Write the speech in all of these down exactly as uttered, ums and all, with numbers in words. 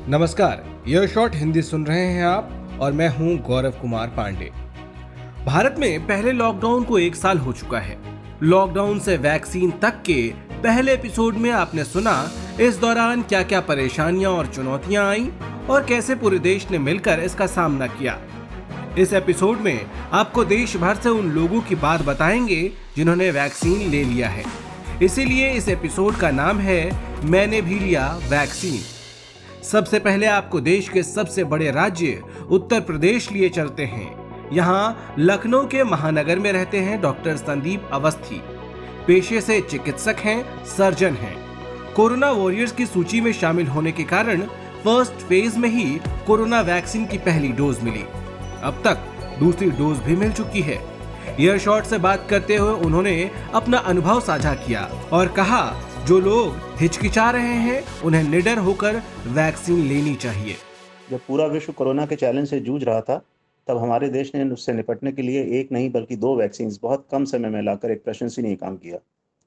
नमस्कार, यह शॉर्ट हिंदी सुन रहे हैं आप और मैं हूं गौरव कुमार पांडे। भारत में पहले लॉकडाउन को एक साल हो चुका है। लॉकडाउन से वैक्सीन तक के पहले एपिसोड में आपने सुना इस दौरान क्या क्या परेशानियां और चुनौतियां आई और कैसे पूरे देश ने मिलकर इसका सामना किया। इस एपिसोड में आपको देश भर से उन लोगों की बात बताएंगे जिन्होंने वैक्सीन ले लिया है। इसीलिए इस एपिसोड का नाम है मैंने भी लिया वैक्सीन। सबसे पहले आपको देश के सबसे बड़े राज्य उत्तर प्रदेश लिए चलते हैं। यहाँ लखनऊ के महानगर में रहते हैं डॉक्टर संदीप अवस्थी। पेशे से चिकित्सक हैं, सर्जन हैं। कोरोना वॉरियर्स की सूची में शामिल होने के कारण फर्स्ट फेज में ही कोरोना वैक्सीन की पहली डोज मिली। अब तक दूसरी डोज भी मिल चुकी है। एयर शॉर्ट से बात करते हुए उन्होंने अपना अनुभव साझा किया और कहा जो लोग हिचकिचा रहे हैं उन्हें निडर होकर वैक्सीन लेनी चाहिए। जब पूरा विश्व कोरोना के चैलेंज से जूझ रहा था तब हमारे देश ने उससे निपटने के लिए एक नहीं बल्कि दो वैक्सीन बहुत कम समय में लाकर एक प्रशंसनीय काम किया।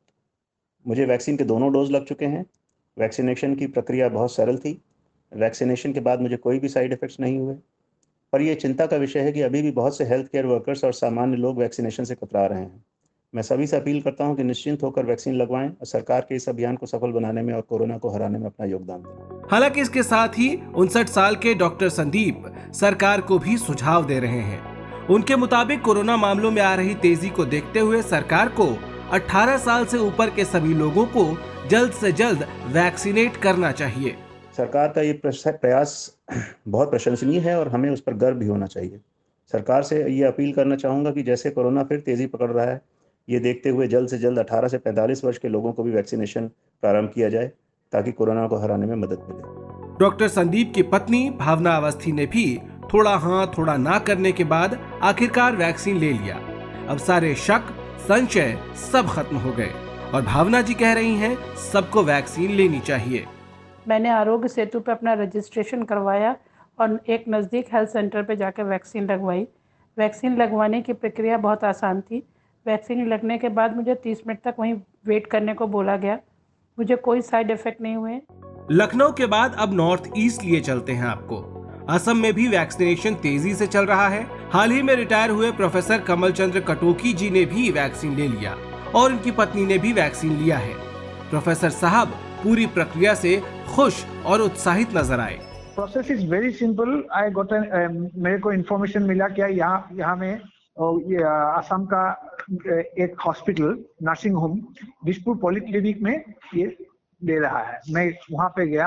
मुझे वैक्सीन के दोनों डोज लग चुके हैं। वैक्सीनेशन की प्रक्रिया बहुत सरल थी। वैक्सीनेशन के बाद मुझे कोई भी साइड इफेक्ट्स नहीं हुए। पर यह चिंता का विषय है कि अभी भी बहुत से हेल्थ केयर वर्कर्स और सामान्य लोग वैक्सीनेशन से कतरा रहे हैं। मैं सभी से अपील करता हूं कि निश्चिंत होकर वैक्सीन लगवाएं और सरकार के इस अभियान को सफल बनाने में और कोरोना को हराने में अपना योगदान दें। हालांकि इसके साथ ही उनसठ साल के डॉक्टर संदीप सरकार को भी सुझाव दे रहे हैं। उनके मुताबिक कोरोना मामलों में आ रही तेजी को देखते हुए सरकार को अठारह साल से ऊपर के सभी लोगों को जल्द से जल्द वैक्सीनेट करना चाहिए। सरकार का ये प्रयास बहुत प्रशंसनीय है और हमें उस पर गर्व भी होना चाहिए। सरकार से ये अपील करना चाहूँगा कि जैसे कोरोना फिर तेजी पकड़ रहा है, ये देखते हुए जल्द से जल्द अठारह से पैंतालीस वर्ष के लोगों को भी वैक्सीनेशन प्रारंभ किया जाए ताकि कोरोना को हराने में मदद मिले। डॉक्टर संदीप की पत्नी भावना अवस्थी ने भी थोड़ा हाँ थोड़ा ना करने के बाद आखिरकार वैक्सीन ले लिया। अब सारे शक संशय सब खत्म हो गए और भावना जी कह रही हैं सबको वैक्सीन लेनी चाहिए। मैंने आरोग्य सेतु पे अपना रजिस्ट्रेशन करवाया और एक नज़दीक हेल्थ सेंटर पे जाकर वैक्सीन लगवाई। वैक्सीन लगवाने की प्रक्रिया बहुत आसान थी। वैक्सीन लगने के बाद मुझे तीस मिनट तक वहीं वेट करने को बोला गया। मुझे कोई साइड इफेक्ट नहीं हुए। लखनऊ के बाद अब नॉर्थ ईस्ट लिए चलते हैं आपको। असम में भी वैक्सीनेशन तेजी से चल रहा है। हाल ही में रिटायर हुए प्रोफेसर कमल चंद्र कटोकी जी ने भी वैक्सीन ले लिया और उनकी पत्नी ने भी वैक्सीन लिया है। प्रोफेसर साहब पूरी प्रक्रिया से खुश और उत्साहित नजर आए। Process is very simple. I got मेरे को इन्फॉर्मेशन मिला क्या यहाँ यहाँ में ये असम का एक hospital nursing home Dispur polyclinic में ये दे रहा है। मैं वहाँ पे गया।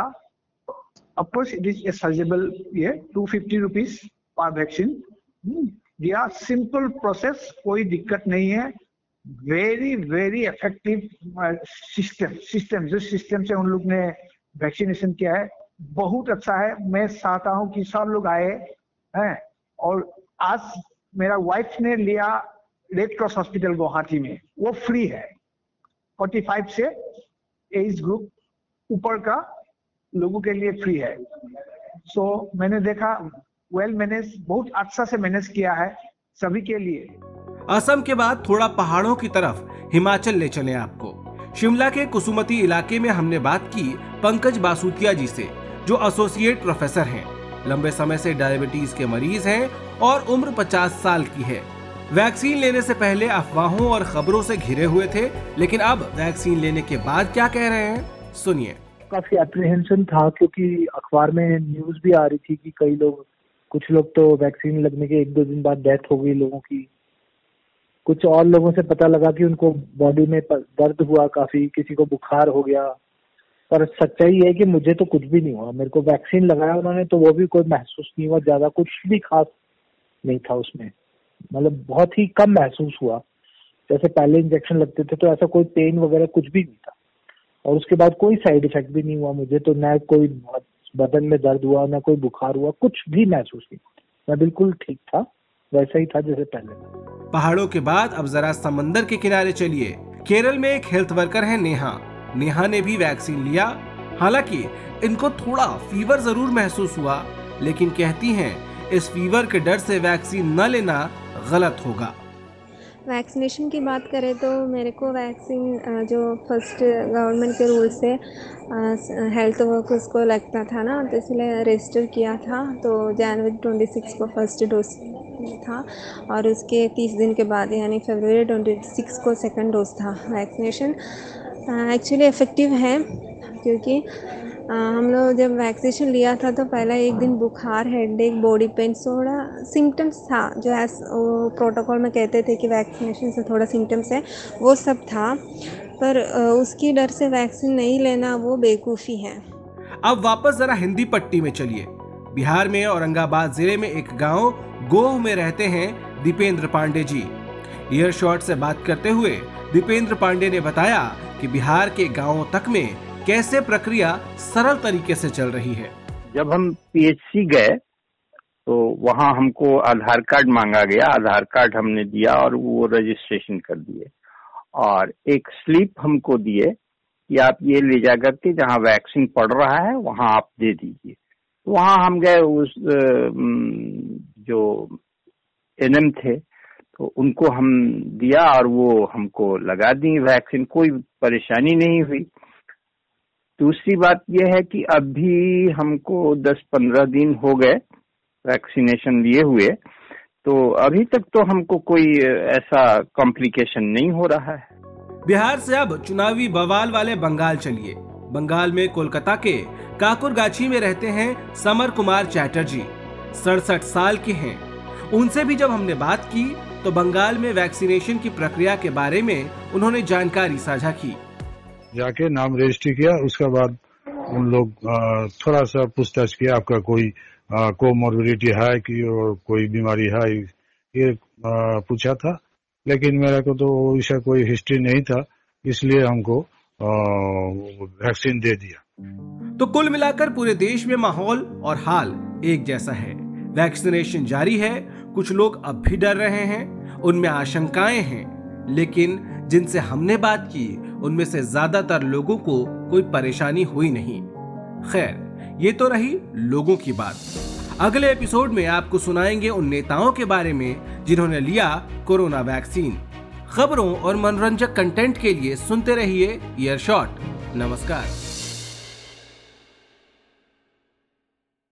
Of course it is a chargeable ये टू फिफ्टी रुपीज पर वैक्सीन दिया। सिंपल प्रोसेस, कोई दिक्कत नहीं है। Very very effective system system जो सिस्टम से उन लोग ने वैक्सीनेशन किया है बहुत अच्छा है। मैं चाहता हूँ कि सब लोग आए हैं। और आज मेरा वाइफ ने लिया रेड क्रॉस हॉस्पिटल गुवाहाटी में, वो फ्री है। पैंतालीस से एज ग्रुप ऊपर का लोगों के लिए फ्री है। सो so, मैंने देखा वेल मैनेज, बहुत अच्छा से मैनेज किया है सभी के लिए। असम के बाद थोड़ा पहाड़ों की तरफ हिमाचल ले चले आपको। शिमला के कुसुमती इलाके में हमने बात की पंकज बासुतिया जी से, जो एसोसिएट प्रोफेसर हैं। लंबे समय से डायबिटीज के मरीज हैं और उम्र पचास साल की है। वैक्सीन लेने से पहले अफवाहों और खबरों से घिरे हुए थे, लेकिन अब वैक्सीन लेने के बाद क्या कह रहे हैं, सुनिए। काफी एप्रीहेंशन था क्योंकि अखबार में न्यूज भी आ रही थी कि कई लोग कुछ लोग तो वैक्सीन लगने के एक दो दिन बाद डेथ हो गई लोगों की। कुछ और लोगों से पता लगा कि उनको बॉडी में दर्द हुआ काफी, किसी को बुखार हो गया। पर सच्चाई है कि मुझे तो कुछ भी नहीं हुआ। मेरे को वैक्सीन लगाया उन्होंने तो वो भी कोई महसूस नहीं हुआ, ज्यादा कुछ भी खास नहीं था उसमें। मतलब बहुत ही कम महसूस हुआ। जैसे पहले इंजेक्शन लगते थे तो ऐसा कोई पेन वगैरह कुछ भी नहीं था। और उसके बाद कोई साइड इफेक्ट भी नहीं हुआ मुझे तो। न कोई बदन में दर्द हुआ, न कोई बुखार हुआ, कुछ भी महसूस नहीं। मैं बिल्कुल ठीक था, वैसा ही था जैसे पहले। पहाड़ों के बाद अब जरा समंदर के किनारे चलिए। केरल में एक हेल्थ वर्कर है नेहा। नेहा ने भी वैक्सीन लिया। हालांकि इनको थोड़ा फीवर जरूर महसूस हुआ, लेकिन कहती हैं इस फीवर के डर से वैक्सीन न लेना गलत होगा। वैक्सीनेशन की बात करें तो मेरे को वैक्सीन जो फर्स्ट गवर्नमेंट के रूल से हेल्थ वर्कर्स को लगता था ना, तो इसलिए रजिस्टर किया था। तो जनवरी ट्वेंटी सिक्स को फर्स्ट डोज था और उसके तीस दिन के बाद यानी फरवरी ट्वेंटी सिक्स को सेकंड डोज था। वैक्सीनेशन एक्चुअली इफ़ेक्टिव है क्योंकि आ, हम लोग जब वैक्सीनेशन लिया था तो पहला एक दिन बुखार, हेडेक, बॉडी पेन, थोड़ा सिम्टम्स था जो एस प्रोटोकॉल में कहते थे कि वैक्सीनेशन से थोड़ा सिम्टम्स है, वो सब था। पर आ, उसकी डर से वैक्सीन नहीं लेना वो बेवकूफ़ी है। अब वापस जरा हिंदी पट्टी में चलिए। बिहार में औरंगाबाद जिले में एक गांव गोह में रहते हैं दीपेंद्र पांडे जी। ईयरशॉट से बात करते हुए दीपेंद्र पांडे ने बताया कि बिहार के गांवों तक में कैसे प्रक्रिया सरल तरीके से चल रही है। जब हम पीएचसी गए तो वहां हमको आधार कार्ड मांगा गया, आधार कार्ड हमने दिया और वो रजिस्ट्रेशन कर दिए और एक स्लिप हमको दिए कि आप ये ले जाकर के जहाँ वैक्सीन पड़ रहा है वहां आप दे दीजिए। तो वहां हम गए, उस जो एनएम थे तो उनको हम दिया और वो हमको लगा दी वैक्सीन, कोई परेशानी नहीं हुई। दूसरी बात यह है कि अभी हमको दस पंद्रह दिन हो गए वैक्सीनेशन लिए हुए, तो अभी तक तो हमको कोई ऐसा कॉम्प्लिकेशन नहीं हो रहा है। बिहार से अब चुनावी बवाल वाले बंगाल चलिए। बंगाल में कोलकाता के काकुरगाछी में रहते हैं समर कुमार चैटर्जी, सड़सठ साल के हैं। उनसे भी जब हमने बात की तो बंगाल में वैक्सीनेशन की प्रक्रिया के बारे में उन्होंने जानकारी साझा की। जाके नाम रजिस्ट्री किया, उसके बाद उन लोग थोड़ा सा पूछताछ किया, आपका कोई कोमोर्बिडिटी है कि और कोई बीमारी है, ये पूछा था। लेकिन मेरे को तो ऐसा कोई हिस्ट्री नहीं था, इसलिए हमको वैक्सीन दे दिया। तो कुल मिलाकर पूरे देश में माहौल और हाल एक जैसा है। वैक्सीनेशन जारी है, कुछ लोग अब भी डर रहे हैं, उनमें आशंकाएं हैं, लेकिन जिनसे हमने बात की उनमें से ज्यादातर लोगों को कोई परेशानी हुई नहीं। खैर, ये तो रही लोगों की बात। अगले एपिसोड में आपको सुनाएंगे उन नेताओं के बारे में जिन्होंने लिया कोरोना वैक्सीन। खबरों और मनोरंजक कंटेंट के लिए सुनते रहिए ईयरशॉट। नमस्कार।